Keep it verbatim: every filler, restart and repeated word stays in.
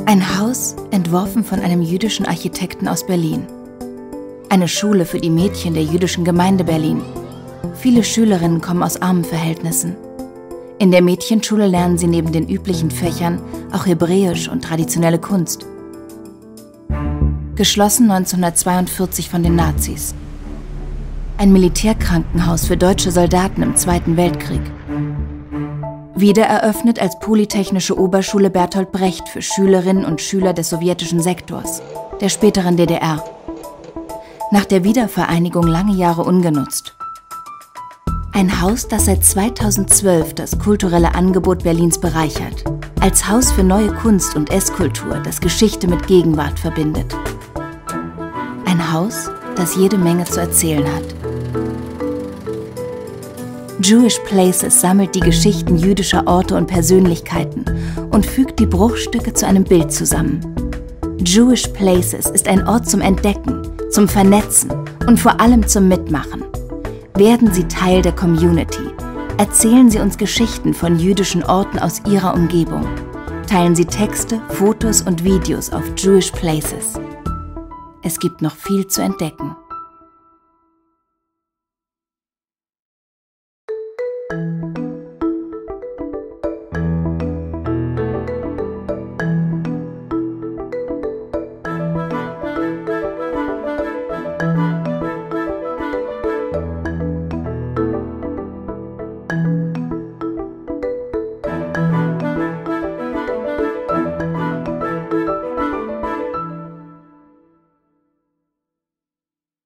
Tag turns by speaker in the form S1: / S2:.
S1: Ein Haus, entworfen von einem jüdischen Architekten aus Berlin. Eine Schule für die Mädchen der jüdischen Gemeinde Berlin. Viele Schülerinnen kommen aus armen Verhältnissen. In der Mädchenschule lernen sie neben den üblichen Fächern auch Hebräisch und traditionelle Kunst. Geschlossen neunzehnhundertzweiundvierzig von den Nazis. Ein Militärkrankenhaus für deutsche Soldaten im Zweiten Weltkrieg. Wieder eröffnet als Polytechnische Oberschule Bertolt Brecht für Schülerinnen und Schüler des sowjetischen Sektors, der späteren D D R. Nach der Wiedervereinigung lange Jahre ungenutzt. Ein Haus, das seit zweitausendzwölf das kulturelle Angebot Berlins bereichert. Als Haus für neue Kunst und Esskultur, das Geschichte mit Gegenwart verbindet. Ein Haus, das jede Menge zu erzählen hat. Jewish Places sammelt die Geschichten jüdischer Orte und Persönlichkeiten und fügt die Bruchstücke zu einem Bild zusammen. Jewish Places ist ein Ort zum Entdecken, zum Vernetzen und vor allem zum Mitmachen. Werden Sie Teil der Community. Erzählen Sie uns Geschichten von jüdischen Orten aus Ihrer Umgebung. Teilen Sie Texte, Fotos und Videos auf Jewish Places. Es gibt noch viel zu entdecken.